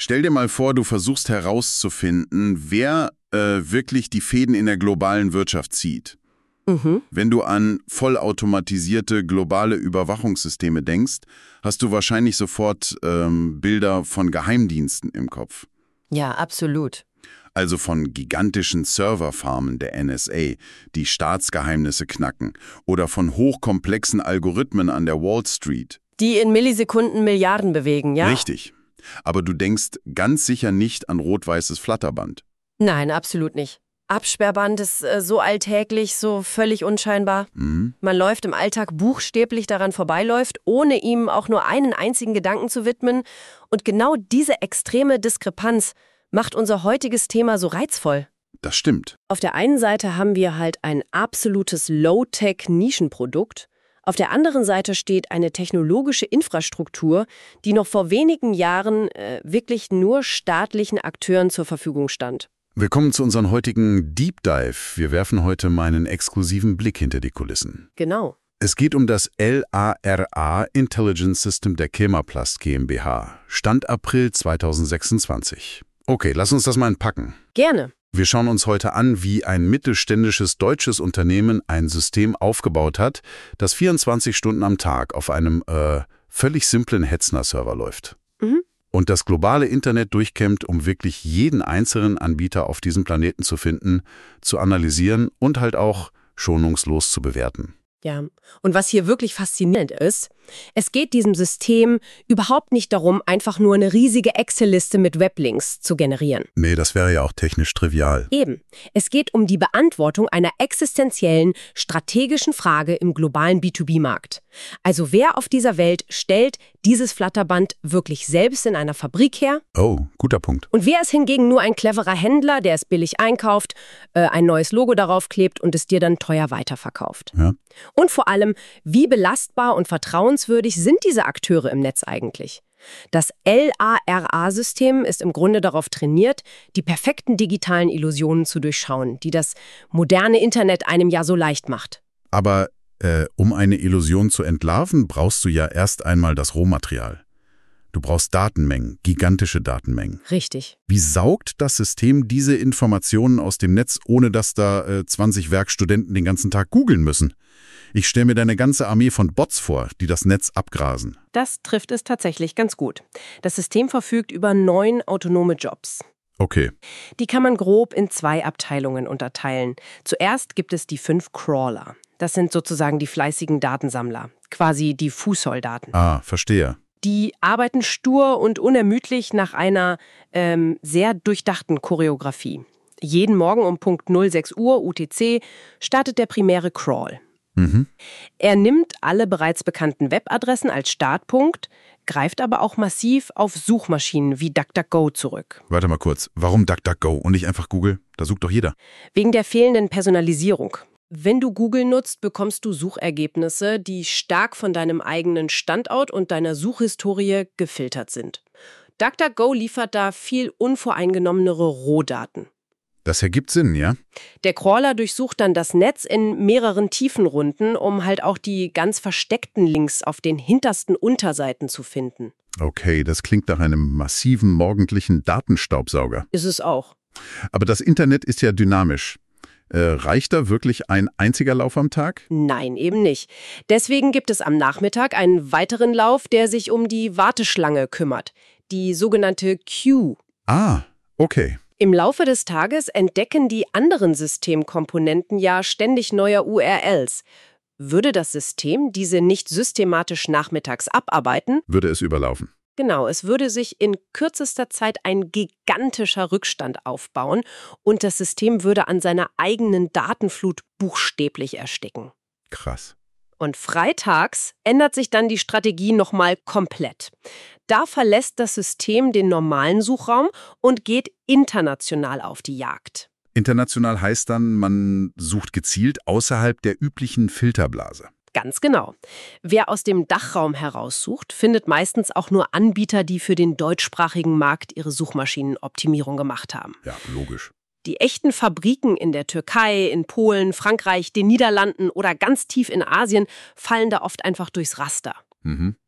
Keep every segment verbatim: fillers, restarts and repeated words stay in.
Stell dir mal vor, du versuchst herauszufinden, wer äh, wirklich die Fäden in der globalen Wirtschaft zieht. Mhm. Wenn du an vollautomatisierte globale Überwachungssysteme denkst, hast du wahrscheinlich sofort ähm, Bilder von Geheimdiensten im Kopf. Ja, absolut. Also von gigantischen Serverfarmen der N S A, die Staatsgeheimnisse knacken, oder von hochkomplexen Algorithmen an der Wall Street. Die in Millisekunden Milliarden bewegen, ja? Richtig. Aber du denkst ganz sicher nicht an rot-weißes Flatterband. Nein, absolut nicht. Absperrband ist äh, so alltäglich, so völlig unscheinbar. Mhm. Man läuft im Alltag buchstäblich daran vorbeiläuft, ohne ihm auch nur einen einzigen Gedanken zu widmen. Und genau diese extreme Diskrepanz macht unser heutiges Thema so reizvoll. Das stimmt. Auf der einen Seite haben wir halt ein absolutes Low-Tech-Nischenprodukt. Auf der anderen Seite steht eine technologische Infrastruktur, die noch vor wenigen Jahren äh, wirklich nur staatlichen Akteuren zur Verfügung stand. Willkommen zu unserem heutigen Deep Dive. Wir werfen heute mal einen exklusiven Blick hinter die Kulissen. Genau. Es geht um das L A R A Intelligence System der Chemaplast GmbH. Stand April zweitausendsechsundzwanzig. Okay, lass uns das mal entpacken. Gerne. Wir schauen uns heute an, wie ein mittelständisches deutsches Unternehmen ein System aufgebaut hat, das vierundzwanzig Stunden am Tag auf einem äh, völlig simplen Hetzner-Server läuft. Mhm. Und das globale Internet durchkämmt, um wirklich jeden einzelnen Anbieter auf diesem Planeten zu finden, zu analysieren und halt auch schonungslos zu bewerten. Ja, und was hier wirklich faszinierend ist, es geht diesem System überhaupt nicht darum, einfach nur eine riesige Excel-Liste mit Weblinks zu generieren. Nee, das wäre ja auch technisch trivial. Eben. Es geht um die Beantwortung einer existenziellen, strategischen Frage im globalen B zwei B-Markt. Also wer auf dieser Welt stellt dieses Flatterband wirklich selbst in einer Fabrik her? Oh, guter Punkt. Und wer ist hingegen nur ein cleverer Händler, der es billig einkauft, äh, ein neues Logo darauf klebt und es dir dann teuer weiterverkauft? Ja. Und vor allem, wie belastbar und vertrauenswürdig sind diese Akteure im Netz eigentlich? Das L A R A-System ist im Grunde darauf trainiert, die perfekten digitalen Illusionen zu durchschauen, die das moderne Internet einem ja so leicht macht. Aber äh, um eine Illusion zu entlarven, brauchst du ja erst einmal das Rohmaterial. Du brauchst Datenmengen, gigantische Datenmengen. Richtig. Wie saugt das System diese Informationen aus dem Netz, ohne dass da äh, zwanzig Werkstudenten den ganzen Tag googeln müssen? Ich stelle mir da eine ganze Armee von Bots vor, die das Netz abgrasen. Das trifft es tatsächlich ganz gut. Das System verfügt über neun autonome Jobs. Okay. Die kann man grob in zwei Abteilungen unterteilen. Zuerst gibt es die fünf Crawler. Das sind sozusagen die fleißigen Datensammler, quasi die Fußsoldaten. Ah, verstehe. Die arbeiten stur und unermüdlich nach einer ähm, sehr durchdachten Choreografie. Jeden Morgen um Punkt null sechs Uhr U T C startet der primäre Crawl. Mhm. Er nimmt alle bereits bekannten Webadressen als Startpunkt, greift aber auch massiv auf Suchmaschinen wie DuckDuckGo zurück. Warte mal kurz, warum DuckDuckGo und nicht einfach Google? Da sucht doch jeder. Wegen der fehlenden Personalisierung. Wenn du Google nutzt, bekommst du Suchergebnisse, die stark von deinem eigenen Standort und deiner Suchhistorie gefiltert sind. DuckDuckGo liefert da viel unvoreingenommenere Rohdaten. Das ergibt Sinn, ja? Der Crawler durchsucht dann das Netz in mehreren Tiefenrunden, um halt auch die ganz versteckten Links auf den hintersten Unterseiten zu finden. Okay, das klingt nach einem massiven morgendlichen Datenstaubsauger. Ist es auch. Aber das Internet ist ja dynamisch. Äh, reicht da wirklich ein einziger Lauf am Tag? Nein, eben nicht. Deswegen gibt es am Nachmittag einen weiteren Lauf, der sich um die Warteschlange kümmert. Die sogenannte Queue. Ah, okay. Im Laufe des Tages entdecken die anderen Systemkomponenten ja ständig neue U R Ls. Würde das System diese nicht systematisch nachmittags abarbeiten? Würde es überlaufen. Genau, es würde sich in kürzester Zeit ein gigantischer Rückstand aufbauen und das System würde an seiner eigenen Datenflut buchstäblich ersticken. Krass. Und freitags ändert sich dann die Strategie nochmal komplett. Da verlässt das System den normalen Suchraum und geht international auf die Jagd. International heißt dann, man sucht gezielt außerhalb der üblichen Filterblase. Ganz genau. Wer aus dem Dachraum heraussucht, findet meistens auch nur Anbieter, die für den deutschsprachigen Markt ihre Suchmaschinenoptimierung gemacht haben. Ja, logisch. Die echten Fabriken in der Türkei, in Polen, Frankreich, den Niederlanden oder ganz tief in Asien fallen da oft einfach durchs Raster. Mhm.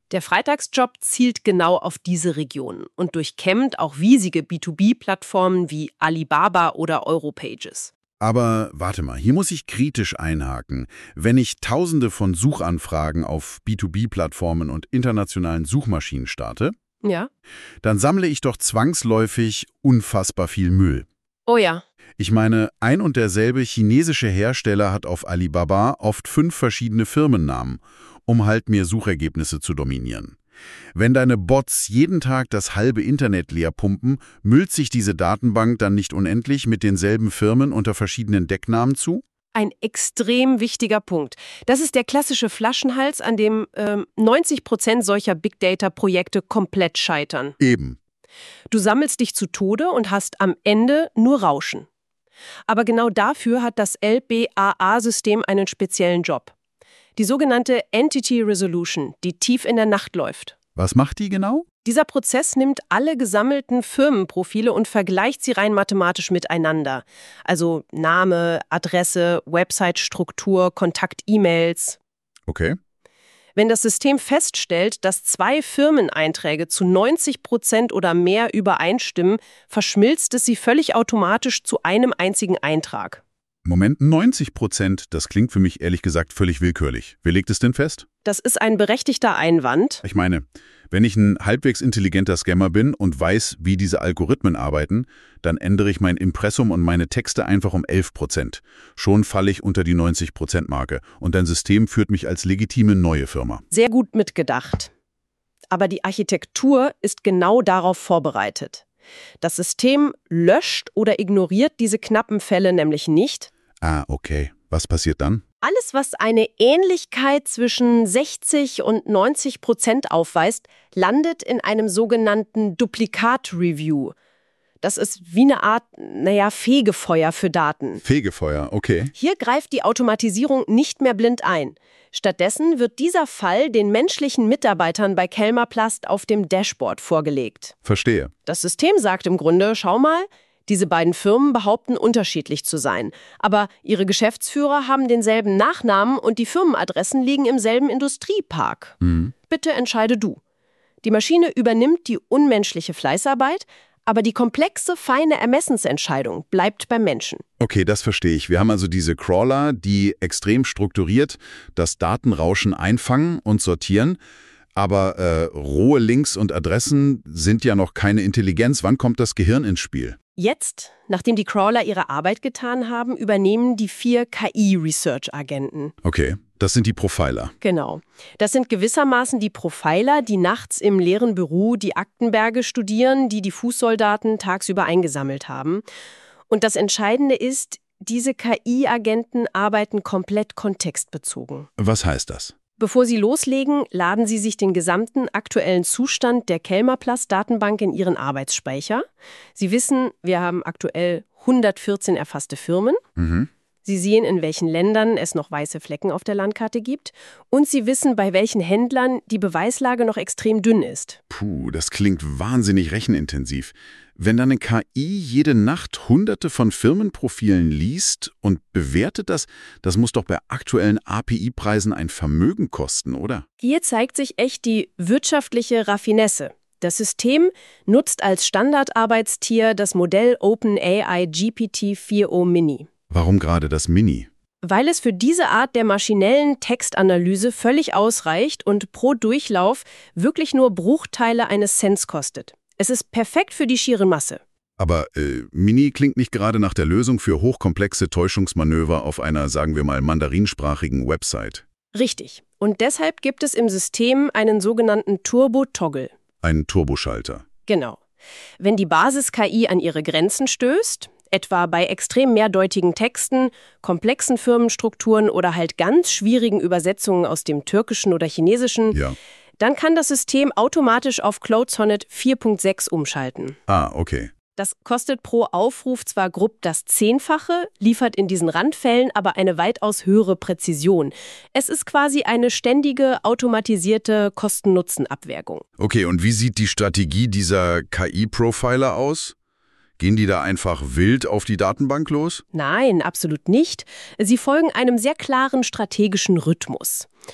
Der Freitagsjob zielt genau auf diese Regionen und durchkämmt auch riesige B zwei B-Plattformen wie Alibaba oder Europages. Aber warte mal, hier muss ich kritisch einhaken. Wenn ich Tausende von Suchanfragen auf B zwei B-Plattformen und internationalen Suchmaschinen starte, Ja? dann sammle ich doch zwangsläufig unfassbar viel Müll. Oh ja. Ich meine, ein und derselbe chinesische Hersteller hat auf Alibaba oft fünf verschiedene Firmennamen, um halt mehr Suchergebnisse zu dominieren. Wenn deine Bots jeden Tag das halbe Internet leer pumpen, müllt sich diese Datenbank dann nicht unendlich mit denselben Firmen unter verschiedenen Decknamen zu? Ein extrem wichtiger Punkt. Das ist der klassische Flaschenhals, an dem ähm, neunzig Prozent solcher Big Data-Projekte komplett scheitern. Eben. Du sammelst dich zu Tode und hast am Ende nur Rauschen. Aber genau dafür hat das L B A A-System einen speziellen Job. Die sogenannte Entity Resolution, die tief in der Nacht läuft. Was macht die genau? Dieser Prozess nimmt alle gesammelten Firmenprofile und vergleicht sie rein mathematisch miteinander. Also Name, Adresse, Website-Struktur, Kontakt-E-Mails. Okay. Wenn das System feststellt, dass zwei Firmeneinträge zu neunzig Prozent oder mehr übereinstimmen, verschmilzt es sie völlig automatisch zu einem einzigen Eintrag. Moment, neunzig Prozent, das klingt für mich ehrlich gesagt völlig willkürlich. Wer legt es denn fest? Das ist ein berechtigter Einwand. Ich meine, wenn ich ein halbwegs intelligenter Scammer bin und weiß, wie diese Algorithmen arbeiten, dann ändere ich mein Impressum und meine Texte einfach um elf Prozent. Schon falle ich unter die neunzig Prozent Marke und dein System führt mich als legitime neue Firma. Sehr gut mitgedacht. Aber die Architektur ist genau darauf vorbereitet. Das System löscht oder ignoriert diese knappen Fälle nämlich nicht. Ah, okay. Was passiert dann? Alles, was eine Ähnlichkeit zwischen sechzig und neunzig Prozent aufweist, landet in einem sogenannten Duplikat-Review. Das ist wie eine Art, naja, Fegefeuer für Daten. Fegefeuer, okay. Hier greift die Automatisierung nicht mehr blind ein. Stattdessen wird dieser Fall den menschlichen Mitarbeitern bei Kelmerplast auf dem Dashboard vorgelegt. Verstehe. Das System sagt im Grunde, schau mal, diese beiden Firmen behaupten, unterschiedlich zu sein. Aber ihre Geschäftsführer haben denselben Nachnamen und die Firmenadressen liegen im selben Industriepark. Mhm. Bitte entscheide du. Die Maschine übernimmt die unmenschliche Fleißarbeit, aber die komplexe, feine Ermessensentscheidung bleibt beim Menschen. Okay, das verstehe ich. Wir haben also diese Crawler, die extrem strukturiert das Datenrauschen einfangen und sortieren. Aber äh, rohe Links und Adressen sind ja noch keine Intelligenz. Wann kommt das Gehirn ins Spiel? Jetzt, nachdem die Crawler ihre Arbeit getan haben, übernehmen die vier K I-Research-Agenten. Okay, das sind die Profiler. Genau. Das sind gewissermaßen die Profiler, die nachts im leeren Büro die Aktenberge studieren, die die Fußsoldaten tagsüber eingesammelt haben. Und das Entscheidende ist, diese K I-Agenten arbeiten komplett kontextbezogen. Was heißt das? Bevor Sie loslegen, laden Sie sich den gesamten aktuellen Zustand der Kelmerplast-Datenbank in Ihren Arbeitsspeicher. Sie wissen, wir haben aktuell hundertvierzehn erfasste Firmen. Mhm. Sie sehen, in welchen Ländern es noch weiße Flecken auf der Landkarte gibt. Und Sie wissen, bei welchen Händlern die Beweislage noch extrem dünn ist. Puh, das klingt wahnsinnig rechenintensiv. Wenn dann eine K I jede Nacht hunderte von Firmenprofilen liest und bewertet das, das muss doch bei aktuellen A P I-Preisen ein Vermögen kosten, oder? Hier zeigt sich echt die wirtschaftliche Raffinesse. Das System nutzt als Standardarbeitstier das Modell OpenAI G P T vier o Mini. Warum gerade das Mini? Weil es für diese Art der maschinellen Textanalyse völlig ausreicht und pro Durchlauf wirklich nur Bruchteile eines Cents kostet. Es ist perfekt für die schiere Masse. Aber äh, Mini klingt nicht gerade nach der Lösung für hochkomplexe Täuschungsmanöver auf einer, sagen wir mal, mandarinsprachigen Website. Richtig. Und deshalb gibt es im System einen sogenannten Turbo-Toggle. Ein Turboschalter. Genau. Wenn die Basis-K I an ihre Grenzen stößt, etwa bei extrem mehrdeutigen Texten, komplexen Firmenstrukturen oder halt ganz schwierigen Übersetzungen aus dem Türkischen oder Chinesischen, Ja. dann kann das System automatisch auf Claude Sonnet vier Punkt sechs umschalten. Ah, okay. Das kostet pro Aufruf zwar grob das Zehnfache, liefert in diesen Randfällen aber eine weitaus höhere Präzision. Es ist quasi eine ständige, automatisierte Kosten-Nutzen-Abwägung. Okay, und wie sieht die Strategie dieser K I-Profiler aus? Gehen die da einfach wild auf die Datenbank los? Nein, absolut nicht. Sie folgen einem sehr klaren strategischen Rhythmus.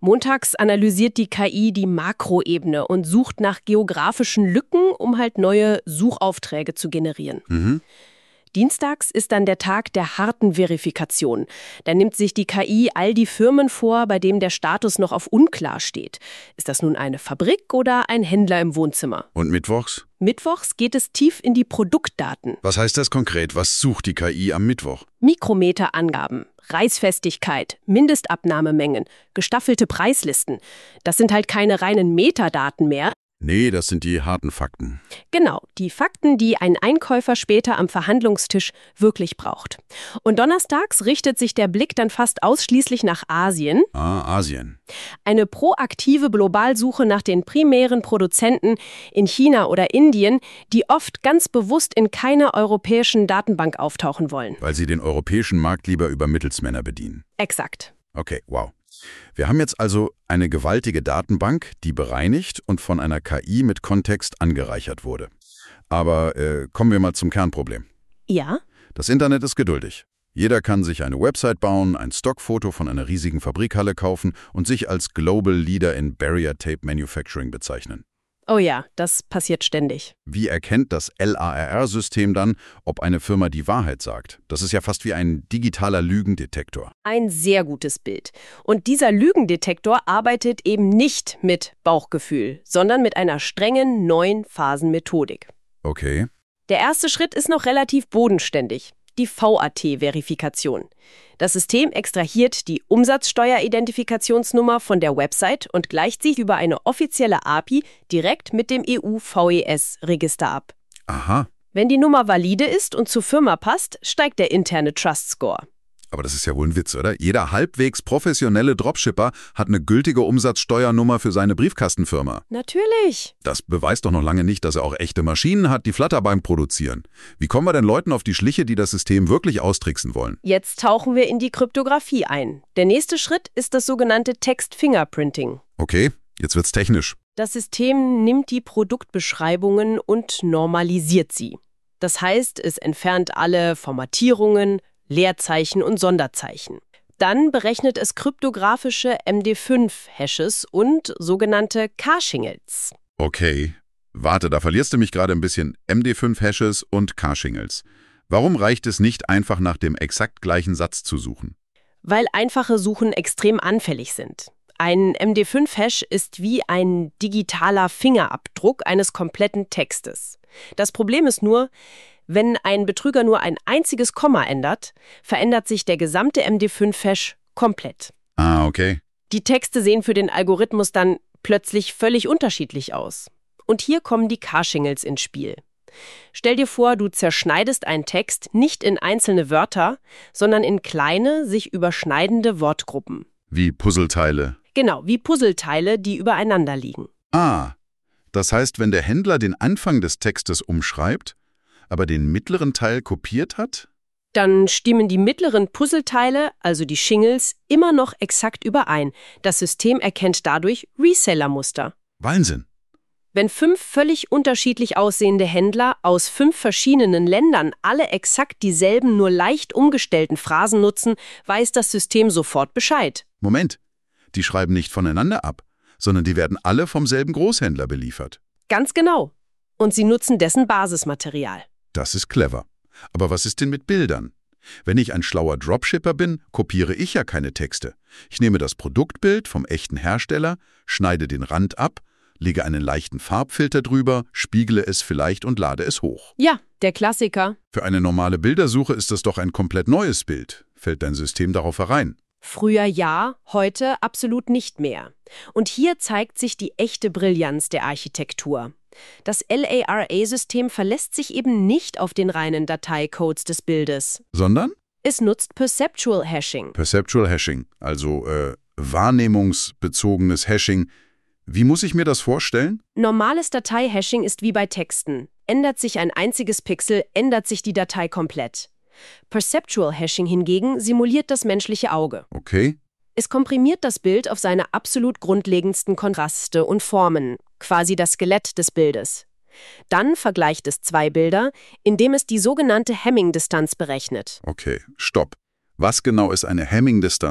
Montags analysiert die K I die Makroebene und sucht nach geografischen Lücken, um halt neue Suchaufträge zu generieren. Mhm. Dienstags ist dann der Tag der harten Verifikation. Da nimmt sich die K I all die Firmen vor, bei denen der Status noch auf unklar steht. Ist das nun eine Fabrik oder ein Händler im Wohnzimmer? Und mittwochs? Mittwochs geht es tief in die Produktdaten. Was heißt das konkret? Was sucht die K I am Mittwoch? Mikrometerangaben, Reißfestigkeit, Mindestabnahmemengen, gestaffelte Preislisten. Das sind halt keine reinen Metadaten mehr. Nee, das sind die harten Fakten. Genau, die Fakten, die ein Einkäufer später am Verhandlungstisch wirklich braucht. Und donnerstags richtet sich der Blick dann fast ausschließlich nach Asien. Ah, Asien. Eine proaktive Globalsuche nach den primären Produzenten in China oder Indien, die oft ganz bewusst in keiner europäischen Datenbank auftauchen wollen. Weil sie den europäischen Markt lieber über Mittelsmänner bedienen. Exakt. Okay, wow. Wir haben jetzt also eine gewaltige Datenbank, die bereinigt und von einer K I mit Kontext angereichert wurde. Aber äh, kommen wir mal zum Kernproblem. Ja? Das Internet ist geduldig. Jeder kann sich eine Website bauen, ein Stockfoto von einer riesigen Fabrikhalle kaufen und sich als Global Leader in Barrier Tape Manufacturing bezeichnen. Oh ja, das passiert ständig. Wie erkennt das L A R R-System dann, ob eine Firma die Wahrheit sagt? Das ist ja fast wie ein digitaler Lügendetektor. Ein sehr gutes Bild. Und dieser Lügendetektor arbeitet eben nicht mit Bauchgefühl, sondern mit einer strengen neuen Phasenmethodik. Okay. Der erste Schritt ist noch relativ bodenständig. Die V A T-Verifikation. Das System extrahiert die Umsatzsteueridentifikationsnummer von der Website und gleicht sie über eine offizielle A P I direkt mit dem E U-V E S-Register ab. Aha. Wenn die Nummer valide ist und zur Firma passt, steigt der interne Trust Score. Aber das ist ja wohl ein Witz, oder? Jeder halbwegs professionelle Dropshipper hat eine gültige Umsatzsteuernummer für seine Briefkastenfirma. Natürlich. Das beweist doch noch lange nicht, dass er auch echte Maschinen hat, die Flutter beim Produzieren. Wie kommen wir denn Leuten auf die Schliche, die das System wirklich austricksen wollen? Jetzt tauchen wir in die Kryptographie ein. Der nächste Schritt ist das sogenannte Text-Fingerprinting. Okay, jetzt wird's technisch. Das System nimmt die Produktbeschreibungen und normalisiert sie. Das heißt, es entfernt alle Formatierungen, Leerzeichen und Sonderzeichen. Dann berechnet es kryptografische M D fünf Hashes und sogenannte Cachingles. Okay. Warte, da verlierst du mich gerade ein bisschen. M D fünf Hashes und Cachingles. Warum reicht es nicht, einfach nach dem exakt gleichen Satz zu suchen? Weil einfache Suchen extrem anfällig sind. Ein M D fünf Hash ist wie ein digitaler Fingerabdruck eines kompletten Textes. Das Problem ist nur, wenn ein Betrüger nur ein einziges Komma ändert, verändert sich der gesamte M D fünf Hash komplett. Ah, okay. Die Texte sehen für den Algorithmus dann plötzlich völlig unterschiedlich aus. Und hier kommen die Cachingles ins Spiel. Stell dir vor, du zerschneidest einen Text nicht in einzelne Wörter, sondern in kleine, sich überschneidende Wortgruppen. Wie Puzzleteile. Genau, wie Puzzleteile, die übereinander liegen. Ah, das heißt, wenn der Händler den Anfang des Textes umschreibt, aber den mittleren Teil kopiert hat? Dann stimmen die mittleren Puzzleteile, also die Shingles, immer noch exakt überein. Das System erkennt dadurch Reseller-Muster. Wahnsinn. Wenn fünf völlig unterschiedlich aussehende Händler aus fünf verschiedenen Ländern alle exakt dieselben, nur leicht umgestellten Phrasen nutzen, weiß das System sofort Bescheid. Moment, die schreiben nicht voneinander ab, sondern die werden alle vom selben Großhändler beliefert. Ganz genau. Und sie nutzen dessen Basismaterial. Das ist clever. Aber was ist denn mit Bildern? Wenn ich ein schlauer Dropshipper bin, kopiere ich ja keine Texte. Ich nehme das Produktbild vom echten Hersteller, schneide den Rand ab, lege einen leichten Farbfilter drüber, spiegle es vielleicht und lade es hoch. Ja, der Klassiker. Für eine normale Bildersuche ist das doch ein komplett neues Bild. Fällt dein System darauf herein? Früher ja, heute absolut nicht mehr. Und hier zeigt sich die echte Brillanz der Architektur. Das L A R A-System verlässt sich eben nicht auf den reinen Dateicodes des Bildes. Sondern? Es nutzt Perceptual Hashing. Perceptual Hashing, also äh, wahrnehmungsbezogenes Hashing. Wie muss ich mir das vorstellen? Normales Datei-Hashing ist wie bei Texten. Ändert sich ein einziges Pixel, ändert sich die Datei komplett. Perceptual Hashing hingegen simuliert das menschliche Auge. Okay. Es komprimiert das Bild auf seine absolut grundlegendsten Kontraste und Formen, quasi das Skelett des Bildes. Dann vergleicht es zwei Bilder, indem es die sogenannte Hamming-Distanz berechnet. Okay, stopp. Was genau ist eine Hamming-Distanz?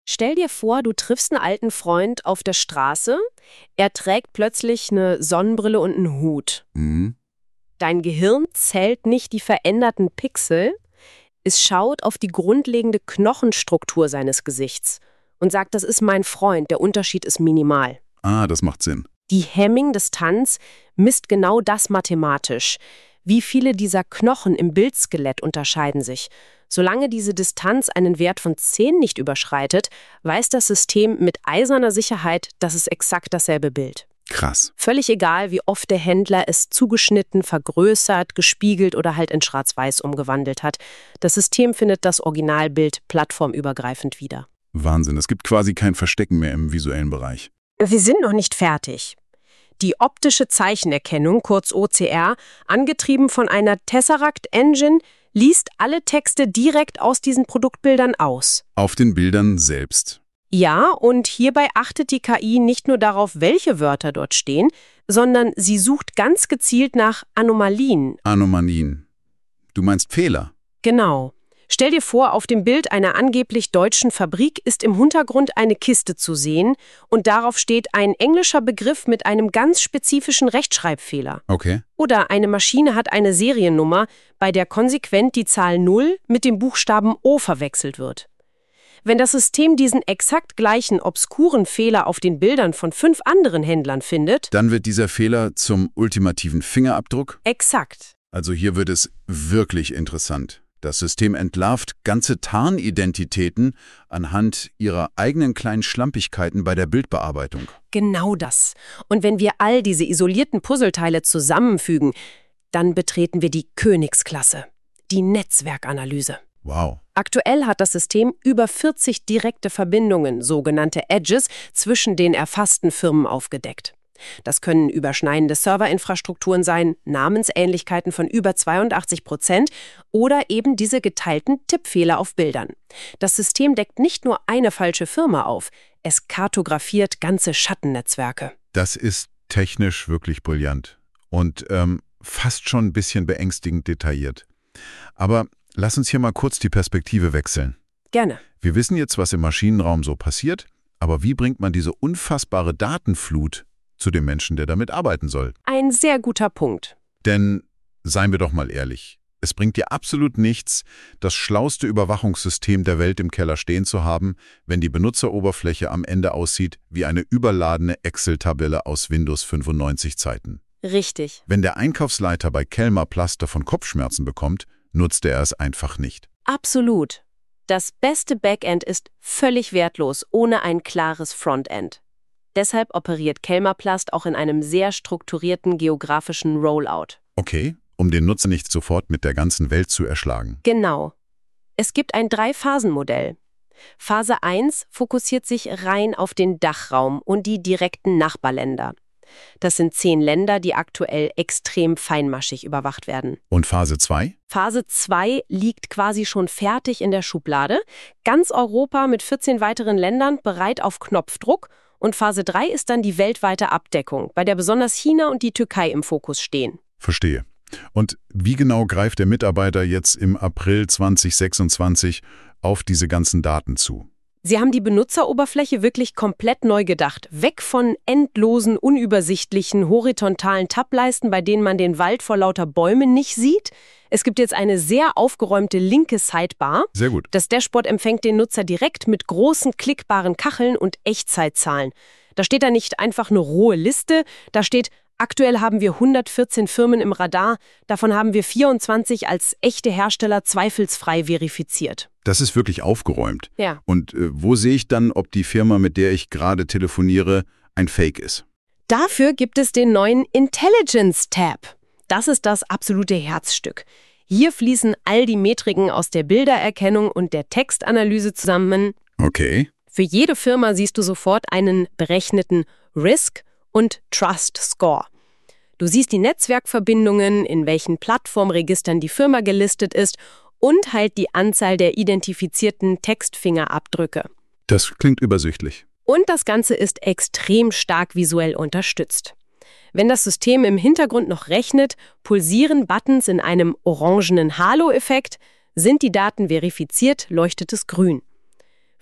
Stell dir vor, du triffst einen alten Freund auf der Straße. Er trägt plötzlich eine Sonnenbrille und einen Hut. Mhm. Dein Gehirn zählt nicht die veränderten Pixel. Es schaut auf die grundlegende Knochenstruktur seines Gesichts und sagt, das ist mein Freund, der Unterschied ist minimal. Ah, das macht Sinn. Die Hamming-Distanz misst genau das mathematisch. Wie viele dieser Knochen im Bildskelett unterscheiden sich? Solange diese Distanz einen Wert von zehn nicht überschreitet, weiß das System mit eiserner Sicherheit, das ist exakt dasselbe Bild. Krass. Völlig egal, wie oft der Händler es zugeschnitten, vergrößert, gespiegelt oder halt in Schwarz-Weiß umgewandelt hat. Das System findet das Originalbild plattformübergreifend wieder. Wahnsinn, es gibt quasi kein Verstecken mehr im visuellen Bereich. Wir sind noch nicht fertig. Die optische Zeichenerkennung, kurz O C R, angetrieben von einer Tesseract-Engine, liest alle Texte direkt aus diesen Produktbildern aus. Auf den Bildern selbst. Ja, und hierbei achtet die K I nicht nur darauf, welche Wörter dort stehen, sondern sie sucht ganz gezielt nach Anomalien. Anomalien. Du meinst Fehler? Genau. Stell dir vor, auf dem Bild einer angeblich deutschen Fabrik ist im Hintergrund eine Kiste zu sehen und darauf steht ein englischer Begriff mit einem ganz spezifischen Rechtschreibfehler. Okay. Oder eine Maschine hat eine Seriennummer, bei der konsequent die Zahl null mit dem Buchstaben O verwechselt wird. Wenn das System diesen exakt gleichen obskuren Fehler auf den Bildern von fünf anderen Händlern findet, Dann wird dieser Fehler zum ultimativen Fingerabdruck. exakt. Also hier wird es wirklich interessant. Das System entlarvt ganze Tarnidentitäten anhand ihrer eigenen kleinen Schlampigkeiten bei der Bildbearbeitung. Genau das. Und wenn wir all diese isolierten Puzzleteile zusammenfügen, dann betreten wir die Königsklasse, die Netzwerkanalyse. Wow. Aktuell hat das System über vierzig direkte Verbindungen, sogenannte Edges, zwischen den erfassten Firmen aufgedeckt. Das können überschneidende Serverinfrastrukturen sein, Namensähnlichkeiten von über zweiundachtzig Prozent oder eben diese geteilten Tippfehler auf Bildern. Das System deckt nicht nur eine falsche Firma auf, es kartografiert ganze Schattennetzwerke. Das ist technisch wirklich brillant und ähm, fast schon ein bisschen beängstigend detailliert. Aber lass uns hier mal kurz die Perspektive wechseln. Gerne. Wir wissen jetzt, was im Maschinenraum so passiert, aber wie bringt man diese unfassbare Datenflut zu dem Menschen, der damit arbeiten soll? Ein sehr guter Punkt. Denn, seien wir doch mal ehrlich, es bringt dir absolut nichts, das schlauste Überwachungssystem der Welt im Keller stehen zu haben, wenn die Benutzeroberfläche am Ende aussieht wie eine überladene Excel-Tabelle aus Windows fünfundneunzig Zeiten. Richtig. Wenn der Einkaufsleiter bei Kellmer Plaster von Kopfschmerzen bekommt, nutzt er es einfach nicht. Absolut. Das beste Backend ist völlig wertlos, ohne ein klares Frontend. Deshalb operiert Kellmer-Plast auch in einem sehr strukturierten geografischen Rollout. Okay, um den Nutzer nicht sofort mit der ganzen Welt zu erschlagen. Genau. Es gibt ein Drei-Phasen-Modell. Phase eins fokussiert sich rein auf den Dachraum und die direkten Nachbarländer. Das sind zehn Länder, die aktuell extrem feinmaschig überwacht werden. Und Phase zwei? Phase zwei liegt quasi schon fertig in der Schublade. Ganz Europa mit vierzehn weiteren Ländern bereit auf Knopfdruck. Und Phase drei ist dann die weltweite Abdeckung, bei der besonders China und die Türkei im Fokus stehen. Verstehe. Und wie genau greift der Mitarbeiter jetzt im April zweitausendsechsundzwanzig auf diese ganzen Daten zu? Sie haben die Benutzeroberfläche wirklich komplett neu gedacht. Weg von endlosen, unübersichtlichen, horizontalen Tableisten, bei denen man den Wald vor lauter Bäumen nicht sieht. Es gibt jetzt eine sehr aufgeräumte linke Sidebar. Sehr gut. Das Dashboard empfängt den Nutzer direkt mit großen, klickbaren Kacheln und Echtzeitzahlen. Da steht da nicht einfach eine rohe Liste, da steht: Aktuell haben wir hundertvierzehn Firmen im Radar, davon haben wir vierundzwanzig als echte Hersteller zweifelsfrei verifiziert. Das ist wirklich aufgeräumt. Ja. Und äh, wo sehe ich dann, ob die Firma, mit der ich gerade telefoniere, ein Fake ist? Dafür gibt es den neuen Intelligence-Tab. Das ist das absolute Herzstück. Hier fließen all die Metriken aus der Bildererkennung und der Textanalyse zusammen. Okay. Für jede Firma siehst du sofort einen berechneten Risk- und Trust-Score. Du siehst die Netzwerkverbindungen, in welchen Plattformregistern die Firma gelistet ist und halt die Anzahl der identifizierten Textfingerabdrücke. Das klingt übersichtlich. Und das Ganze ist extrem stark visuell unterstützt. Wenn das System im Hintergrund noch rechnet, pulsieren Buttons in einem orangenen Halo-Effekt, sind die Daten verifiziert, leuchtet es grün.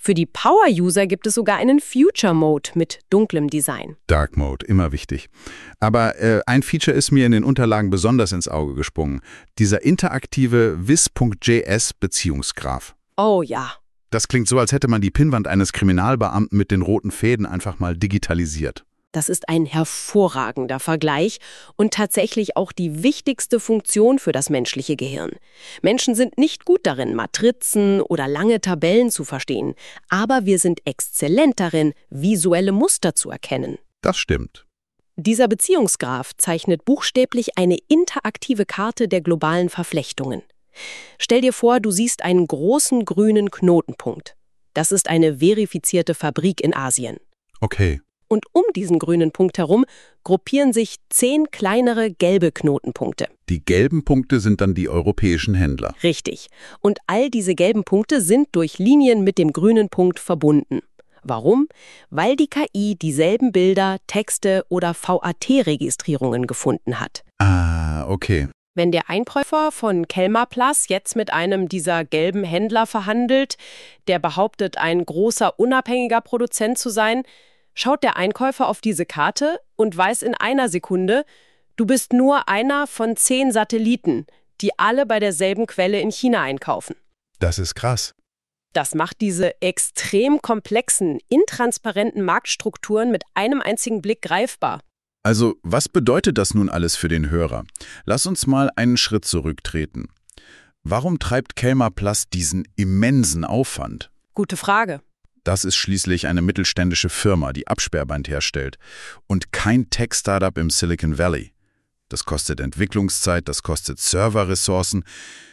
Für die Power-User gibt es sogar einen Future-Mode mit dunklem Design. Dark Mode, immer wichtig. Aber äh, ein Feature ist mir in den Unterlagen besonders ins Auge gesprungen. Dieser interaktive Vis.js-Beziehungsgraph. Oh ja. Das klingt so, als hätte man die Pinnwand eines Kriminalbeamten mit den roten Fäden einfach mal digitalisiert. Das ist ein hervorragender Vergleich und tatsächlich auch die wichtigste Funktion für das menschliche Gehirn. Menschen sind nicht gut darin, Matrizen oder lange Tabellen zu verstehen, aber wir sind exzellent darin, visuelle Muster zu erkennen. Das stimmt. Dieser Beziehungsgraph zeichnet buchstäblich eine interaktive Karte der globalen Verflechtungen. Stell dir vor, du siehst einen großen grünen Knotenpunkt. Das ist eine verifizierte Fabrik in Asien. Okay. Und um diesen grünen Punkt herum gruppieren sich zehn kleinere gelbe Knotenpunkte. Die gelben Punkte sind dann die europäischen Händler. Richtig. Und all diese gelben Punkte sind durch Linien mit dem grünen Punkt verbunden. Warum? Weil die K I dieselben Bilder, Texte oder V A T-Registrierungen gefunden hat. Ah, okay. Wenn der Einkäufer von Kelmarplus jetzt mit einem dieser gelben Händler verhandelt, der behauptet, ein großer unabhängiger Produzent zu sein, schaut der Einkäufer auf diese Karte und weiß in einer Sekunde, du bist nur einer von zehn Satelliten, die alle bei derselben Quelle in China einkaufen. Das ist krass. Das macht diese extrem komplexen, intransparenten Marktstrukturen mit einem einzigen Blick greifbar. Also, was bedeutet das nun alles für den Hörer? Lass uns mal einen Schritt zurücktreten. Warum treibt Kelmarplus diesen immensen Aufwand? Gute Frage. Das ist schließlich eine mittelständische Firma, die Absperrband herstellt und kein Tech-Startup im Silicon Valley. Das kostet Entwicklungszeit, das kostet Serverressourcen.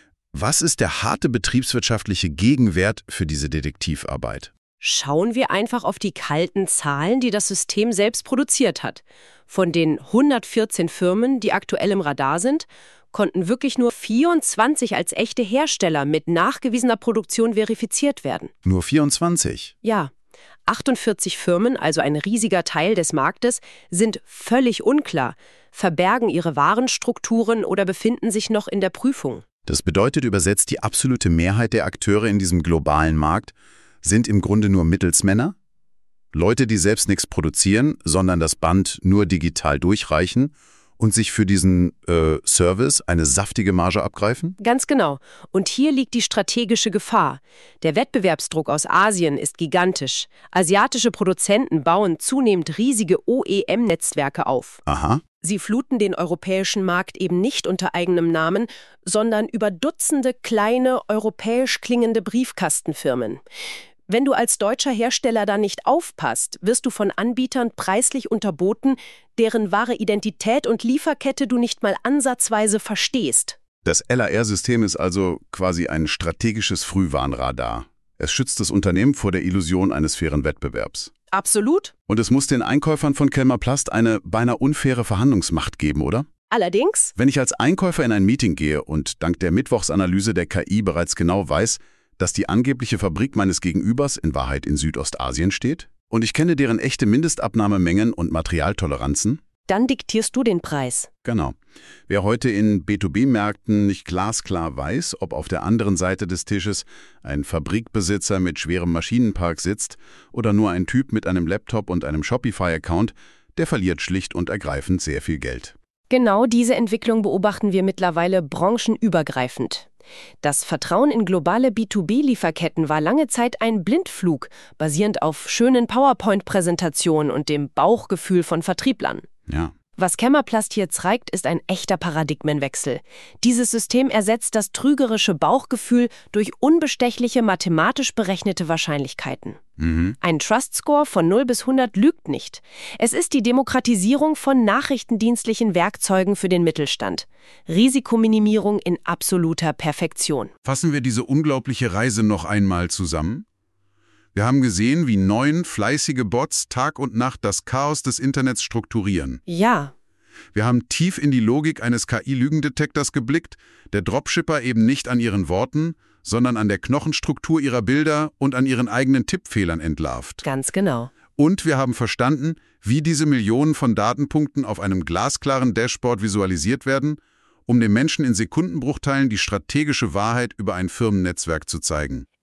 Was ist der harte betriebswirtschaftliche Gegenwert für diese Detektivarbeit? Schauen wir einfach auf die kalten Zahlen, die das System selbst produziert hat. Von den hundertvierzehn Firmen, die aktuell im Radar sind, konnten wirklich nur vierundzwanzig als echte Hersteller mit nachgewiesener Produktion verifiziert werden. Nur vierundzwanzig? Ja. achtundvierzig Firmen, also ein riesiger Teil des Marktes, sind völlig unklar, verbergen ihre Warenstrukturen oder befinden sich noch in der Prüfung. Das bedeutet übersetzt, die absolute Mehrheit der Akteure in diesem globalen Markt sind im Grunde nur Mittelsmänner? Leute, die selbst nichts produzieren, sondern das Band nur digital durchreichen und sich für diesen äh, Service eine saftige Marge abgreifen? Ganz genau. Und hier liegt die strategische Gefahr. Der Wettbewerbsdruck aus Asien ist gigantisch. Asiatische Produzenten bauen zunehmend riesige O E M-Netzwerke auf. Aha. Sie fluten den europäischen Markt eben nicht unter eigenem Namen, sondern über Dutzende kleine, europäisch klingende Briefkastenfirmen. Wenn du als deutscher Hersteller da nicht aufpasst, wirst du von Anbietern preislich unterboten, deren wahre Identität und Lieferkette du nicht mal ansatzweise verstehst. Das L A R-System ist also quasi ein strategisches Frühwarnradar. Es schützt das Unternehmen vor der Illusion eines fairen Wettbewerbs. Absolut. Und es muss den Einkäufern von Kelmarplus eine beinahe unfaire Verhandlungsmacht geben, oder? Allerdings, Wenn ich als Einkäufer in ein Meeting gehe und dank der Mittwochsanalyse der K I bereits genau weiß, dass die angebliche Fabrik meines Gegenübers in Wahrheit in Südostasien steht und ich kenne deren echte Mindestabnahmemengen und Materialtoleranzen, dann diktierst du den Preis. genau. Wer heute in B zwei B-Märkten nicht glasklar weiß, ob auf der anderen Seite des Tisches ein Fabrikbesitzer mit schwerem Maschinenpark sitzt oder nur ein Typ mit einem Laptop und einem Shopify-Account, der verliert schlicht und ergreifend sehr viel Geld. Genau diese Entwicklung beobachten wir mittlerweile branchenübergreifend. Das Vertrauen in globale B zwei B-Lieferketten war lange Zeit ein Blindflug, basierend auf schönen PowerPoint-Präsentationen und dem Bauchgefühl von Vertrieblern. Ja. Was Kelmarplus hier zeigt, ist ein echter Paradigmenwechsel. Dieses System ersetzt das trügerische Bauchgefühl durch unbestechliche, mathematisch berechnete Wahrscheinlichkeiten. Mhm. Ein Trust-Score von null bis hundert lügt nicht. Es ist die Demokratisierung von nachrichtendienstlichen Werkzeugen für den Mittelstand. Risikominimierung in absoluter Perfektion. Fassen wir diese unglaubliche Reise noch einmal zusammen. Wir haben gesehen, wie neun fleißige Bots Tag und Nacht das Chaos des Internets strukturieren. Ja, Wir haben tief in die Logik eines K I-Lügendetektors geblickt, der Dropshipper eben nicht an ihren Worten, sondern an der Knochenstruktur ihrer Bilder und an ihren eigenen Tippfehlern entlarvt. ganz genau. Und wir haben verstanden, wie diese Millionen von Datenpunkten auf einem glasklaren Dashboard visualisiert werden, um den Menschen in Sekundenbruchteilen die strategische Wahrheit über ein Firmennetzwerk zu zeigen.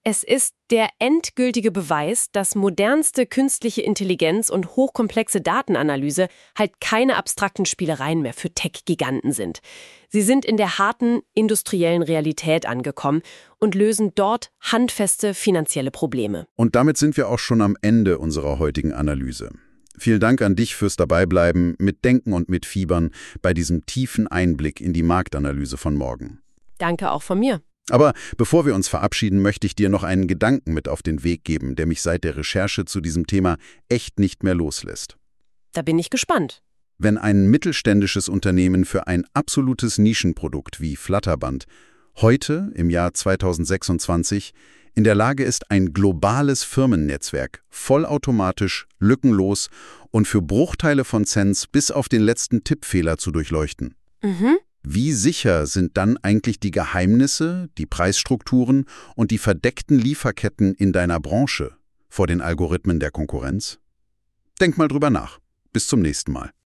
Es ist der endgültige Beweis, dass modernste künstliche Intelligenz und hochkomplexe Datenanalyse halt keine abstrakten Spielereien mehr für Tech-Giganten sind. Sie sind in der harten industriellen Realität angekommen und lösen dort handfeste finanzielle Probleme. Und damit sind wir auch schon am Ende unserer heutigen Analyse. Vielen Dank an dich fürs Dabeibleiben, mitdenken und mitfiebern bei diesem tiefen Einblick in die Marktanalyse von morgen. Danke auch von mir. Aber bevor wir uns verabschieden, möchte ich dir noch einen Gedanken mit auf den Weg geben, der mich seit der Recherche zu diesem Thema echt nicht mehr loslässt. Da bin ich gespannt. Wenn ein mittelständisches Unternehmen für ein absolutes Nischenprodukt wie Flatterband heute, im Jahr zweitausendsechsundzwanzig, in der Lage ist, ein globales Firmennetzwerk vollautomatisch, lückenlos und für Bruchteile von Cents bis auf den letzten Tippfehler zu durchleuchten. Mhm. Wie sicher sind dann eigentlich die Geheimnisse, die Preisstrukturen und die verdeckten Lieferketten in deiner Branche vor den Algorithmen der Konkurrenz? Denk mal drüber nach. Bis zum nächsten Mal.